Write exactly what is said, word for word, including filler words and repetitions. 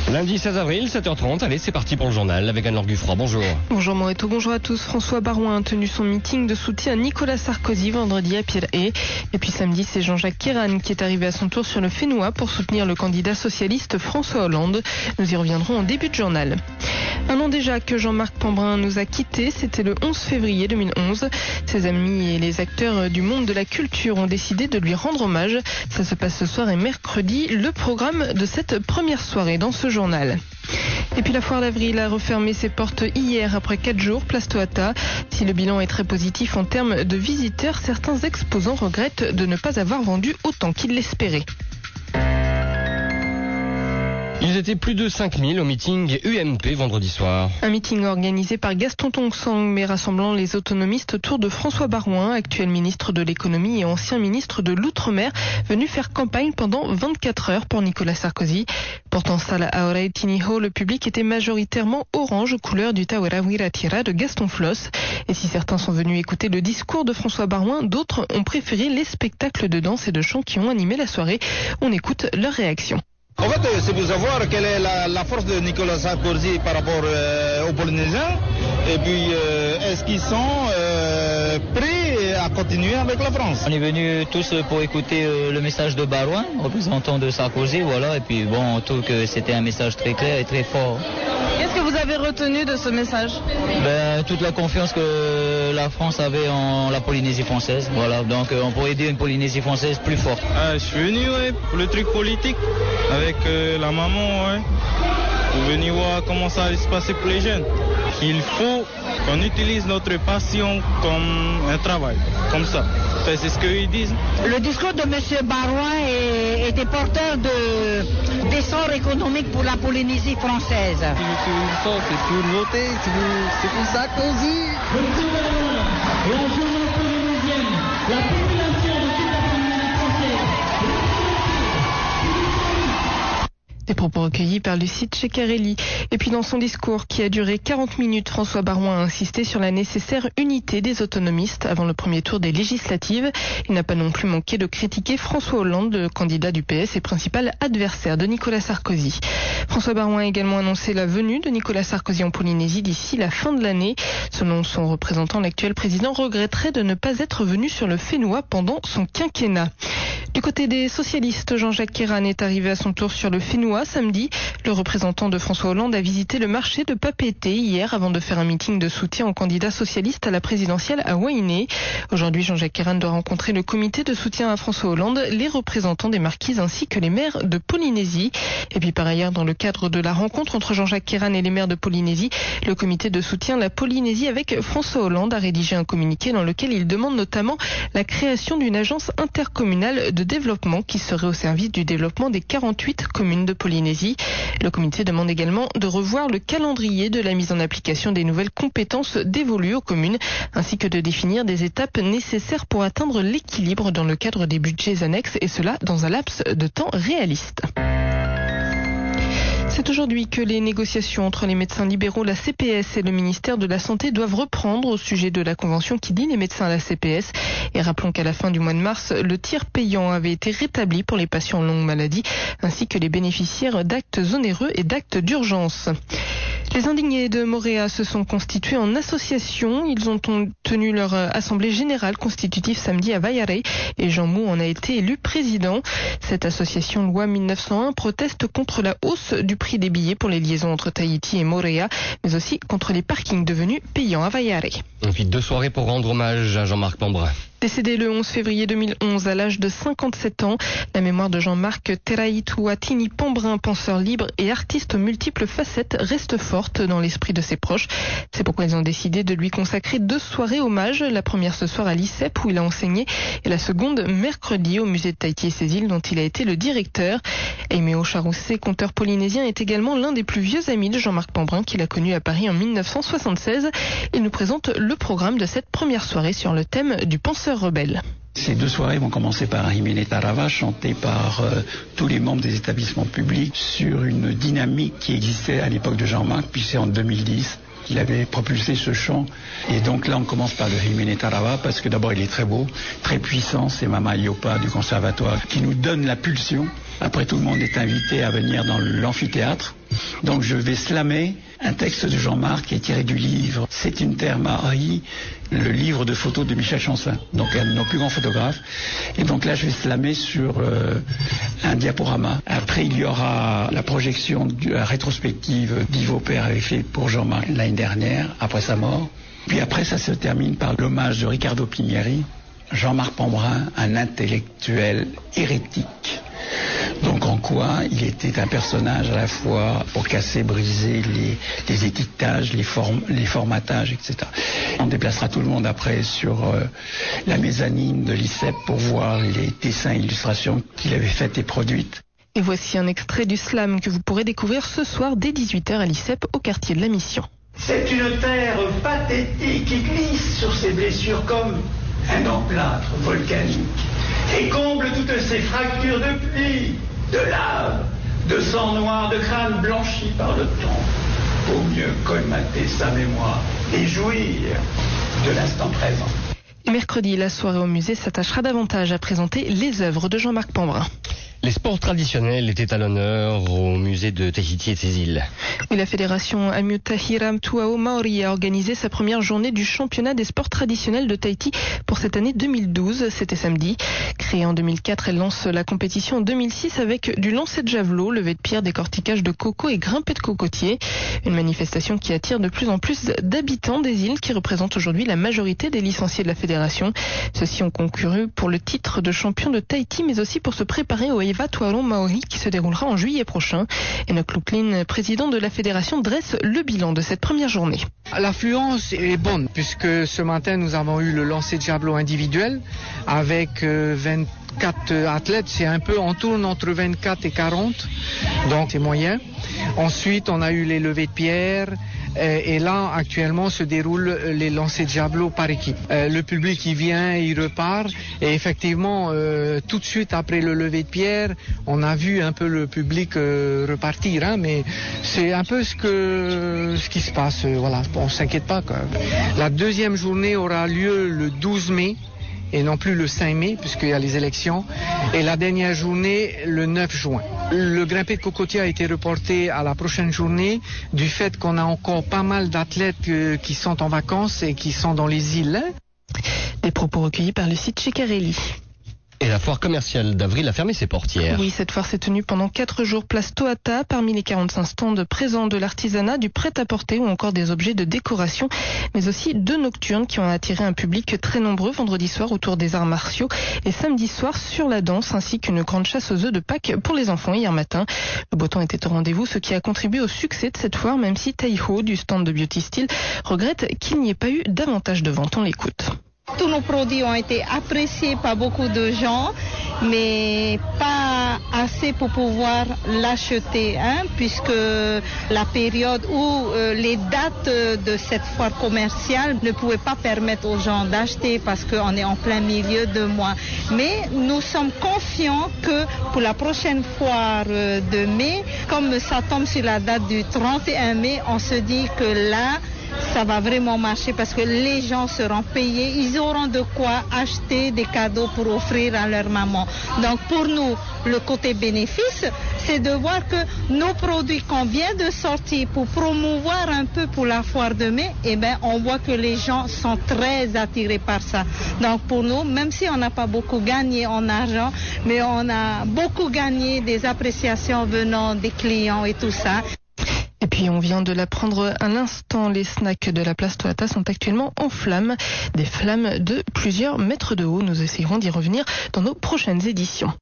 Lundi seize avril, sept heures trente, allez c'est parti pour le journal avec Anne-Laure Guffroy, bonjour. Bonjour Moreto, bonjour à tous. François Baroin a tenu son meeting de soutien à Nicolas Sarkozy vendredi à Pierre-Haye. Et puis samedi, c'est Jean-Jacques Kéran qui est arrivé à son tour sur le Fénois pour soutenir le candidat socialiste François Hollande. Nous y reviendrons en début de journal. Un an déjà que Jean-Marc Pambrin nous a quittés, c'était le onze février deux mille onze. Ses amis et les acteurs du monde de la culture ont décidé de lui rendre hommage. Ça se passe ce soir et mercredi, le programme de cette première soirée dans ce journal. Et puis la foire d'Avril a refermé ses portes hier après quatre jours, place Toata. Si le bilan est très positif en termes de visiteurs, certains exposants regrettent de ne pas avoir vendu autant qu'ils l'espéraient. Ils étaient plus de cinq mille au meeting U M P vendredi soir. Un meeting organisé par Gaston Tong-Sang, mais rassemblant les autonomistes autour de François Baroin, actuel ministre de l'économie et ancien ministre de l'Outre-mer, venu faire campagne pendant vingt-quatre heures pour Nicolas Sarkozy. Pourtant, salle Aorai Tiniho, le public était majoritairement orange, couleur du Tawera Wiratira de Gaston Floss. Et si certains sont venus écouter le discours de François Baroin, d'autres ont préféré les spectacles de danse et de chant qui ont animé la soirée. On écoute leur réaction. En fait, c'est pour savoir quelle est la, la force de Nicolas Sarkozy par rapport euh, aux Polynésiens. Et puis, euh, est-ce qu'ils sont euh, prêts à continuer avec la France? On est venus tous pour écouter euh, le message de Baroin, représentant de Sarkozy, voilà. Et puis, bon, on trouve que c'était un message très clair et très fort. Qu'est-ce que vous avez retenu de ce message? Ben, toute la confiance que la France avait en la Polynésie française, voilà. Donc, euh, on pourrait dire une Polynésie française plus forte. Ah, je suis venu, ouais, pour le truc politique. Avec euh, la maman, ouais, pour venir voir comment ça allait se passer pour les jeunes. Il faut qu'on utilise notre passion comme un travail, comme ça. Enfin, c'est ce qu'ils disent. Le discours de M. Baroin est, était porteur de d'essor économique pour la Polynésie française. C'est pour voter, c'est pour Sarkozy. La jeunesse polynésienne, la population de toute la Polynésie française. Des propos recueillis par Lucide Ceccarelli. Et puis dans son discours qui a duré quarante minutes, François Baroin a insisté sur la nécessaire unité des autonomistes avant le premier tour des législatives. Il n'a pas non plus manqué de critiquer François Hollande, le candidat du P S et principal adversaire de Nicolas Sarkozy. François Baroin a également annoncé la venue de Nicolas Sarkozy en Polynésie d'ici la fin de l'année. Selon son représentant, l'actuel président regretterait de ne pas être venu sur le Fénois pendant son quinquennat. Du côté des socialistes, Jean-Jacques Kéran est arrivé à son tour sur le Fénois samedi. Le représentant de François Hollande a visité le marché de Papeete hier avant de faire un meeting de soutien au candidat socialiste à la présidentielle à Wainé. Aujourd'hui, Jean-Jacques Kéran doit rencontrer le comité de soutien à François Hollande, les représentants des marquises ainsi que les maires de Polynésie. Et puis par ailleurs, dans le cadre de la rencontre entre Jean-Jacques Kéran et les maires de Polynésie, le comité de soutien La Polynésie avec François Hollande a rédigé un communiqué dans lequel il demande notamment la création d'une agence intercommunale de développement qui serait au service du développement des quarante-huit communes de Polynésie. Le comité demande également de revoir le calendrier de la mise en application des nouvelles compétences dévolues aux communes, ainsi que de définir des étapes nécessaires pour atteindre l'équilibre dans le cadre des budgets annexes, et cela dans un laps de temps réaliste. C'est aujourd'hui que les négociations entre les médecins libéraux, la C P S et le ministère de la Santé doivent reprendre au sujet de la convention qui lie les médecins à la C P S. Et rappelons qu'à la fin du mois de mars, le tiers payant avait été rétabli pour les patients en longue maladie, ainsi que les bénéficiaires d'actes onéreux et d'actes d'urgence. Les indignés de Moorea se sont constitués en association. Ils ont tenu leur assemblée générale constitutive samedi à Waiarei et Jean Mou en a été élu président. Cette association loi mille neuf cent un proteste contre la hausse du prix des billets pour les liaisons entre Tahiti et Moorea, mais aussi contre les parkings devenus payants à Waiarei. Et puis deux soirées pour rendre hommage à Jean-Marc Pambrin. Décédé le onze février deux mille onze à l'âge de cinquante-sept ans, la mémoire de Jean-Marc Teraitu-Atini Pambrin, penseur libre et artiste aux multiples facettes, reste forte dans l'esprit de ses proches. C'est pourquoi ils ont décidé de lui consacrer deux soirées hommage. La première ce soir à l'I C E P où il a enseigné et la seconde mercredi au musée de Tahiti et ses îles dont il a été le directeur. Aimé Charoussé, conteur polynésien, est également l'un des plus vieux amis de Jean-Marc Pambrin qu'il a connu à Paris en mille neuf cent soixante-seize. Il nous présente le programme de cette première soirée sur le thème du penseur rebelle. Ces deux soirées vont commencer par un Himene Tarava chanté par euh, tous les membres des établissements publics sur une dynamique qui existait à l'époque de Jean-Marc, puis c'est en deux mille dix qu'il avait propulsé ce chant. Et donc là on commence par le Himene Tarava parce que d'abord il est très beau, très puissant, c'est Mama Iopa du conservatoire qui nous donne la pulsion. Après, tout le monde est invité à venir dans l'amphithéâtre. Donc je vais slammer un texte de Jean-Marc qui est tiré du livre C'est une terre Marie, le livre de photos de Michel Chancelin, donc un de nos plus grands photographes. Et donc là je vais slammer sur euh, un diaporama. Après il y aura la projection de la rétrospective d'Yves Père avait fait pour Jean-Marc l'année dernière, après sa mort. Puis après ça se termine par l'hommage de Riccardo Pigneri, Jean-Marc Pambrin, un intellectuel hérétique. Donc en quoi il était un personnage à la fois pour casser, briser les, les étiquetages, les, form, les formatages, et cetera. On déplacera tout le monde après sur euh, la mezzanine de l'I C E P pour voir les dessins et illustrations qu'il avait faites et produites. Et voici un extrait du slam que vous pourrez découvrir ce soir dès dix-huit heures à l'I C E P au quartier de la Mission. C'est une terre pathétique qui glisse sur ses blessures comme un emplâtre volcanique et comble toutes ces fractures de pluie, de lave, de sang noir, de crâne blanchi par le temps, pour mieux colmater sa mémoire et jouir de l'instant présent. Mercredi, la soirée au musée s'attachera davantage à présenter les œuvres de Jean-Marc Pambrin. Les sports traditionnels étaient à l'honneur au musée de Tahiti et ses îles. Oui, la fédération Amiutahiram Tuao Maori a organisé sa première journée du championnat des sports traditionnels de Tahiti pour cette année deux mille douze. C'était samedi. Créée en deux mille quatre, elle lance la compétition en deux mille six avec du lancer de javelot, levé de pierre, décortiquage de coco et grimpé de cocotier. Une manifestation qui attire de plus en plus d'habitants des îles qui représentent aujourd'hui la majorité des licenciés de la fédération. Ceux-ci ont concouru pour le titre de champion de Tahiti, mais aussi pour se préparer au Eva Tuaron Maori qui se déroulera en juillet prochain. Enoch Luklin, président de la fédération, dresse le bilan de cette première journée. L'affluence est bonne puisque ce matin nous avons eu le lancer de javelot individuel avec vingt-quatre athlètes. C'est un peu, on tourne entre vingt-quatre et quarante, donc c'est moyen. Ensuite on a eu les levées de pierre. Et là, actuellement, se déroulent les lancers de javelot par équipe. Euh, le public, il vient, il repart. Et effectivement, euh, tout de suite après le lever de pierre, on a vu un peu le public euh, repartir. Hein, mais c'est un peu ce, que, ce qui se passe. Euh, voilà, on ne s'inquiète pas, quoi. La deuxième journée aura lieu le douze mai. Et non plus le cinq mai, puisqu'il y a les élections. Et la dernière journée, le neuf juin. Le grimpé de cocotier a été reporté à la prochaine journée du fait qu'on a encore pas mal d'athlètes euh, qui sont en vacances et qui sont dans les îles. Des propos recueillis par le site Ceccarelli. Et la foire commerciale d'Avril a fermé ses portières. Oui, cette foire s'est tenue pendant quatre jours place Tohata. Parmi les quarante-cinq stands présents de l'artisanat, du prêt-à-porter ou encore des objets de décoration, mais aussi deux nocturnes qui ont attiré un public très nombreux vendredi soir autour des arts martiaux et samedi soir sur la danse, ainsi qu'une grande chasse aux œufs de Pâques pour les enfants hier matin. Le beau temps était au rendez-vous, ce qui a contribué au succès de cette foire, même si Taiho, du stand de Beauty Style, regrette qu'il n'y ait pas eu davantage de ventes. On l'écoute. Tous nos produits ont été appréciés par beaucoup de gens, mais pas assez pour pouvoir l'acheter, hein, puisque la période où euh, les dates de cette foire commerciale ne pouvaient pas permettre aux gens d'acheter parce qu'on est en plein milieu de mois. Mais nous sommes confiants que pour la prochaine foire de mai, comme ça tombe sur la date du trente et un mai, on se dit que là, ça va vraiment marcher parce que les gens seront payés, ils auront de quoi acheter des cadeaux pour offrir à leur maman. Donc pour nous, le côté bénéfice, c'est de voir que nos produits qu'on vient de sortir pour promouvoir un peu pour la foire de mai, eh ben, on voit que les gens sont très attirés par ça. Donc pour nous, même si on n'a pas beaucoup gagné en argent, mais on a beaucoup gagné des appréciations venant des clients et tout ça. Et puis on vient de l'apprendre à l'instant, les snacks de la place Tohata sont actuellement en flammes, des flammes de plusieurs mètres de haut. Nous essayerons d'y revenir dans nos prochaines éditions.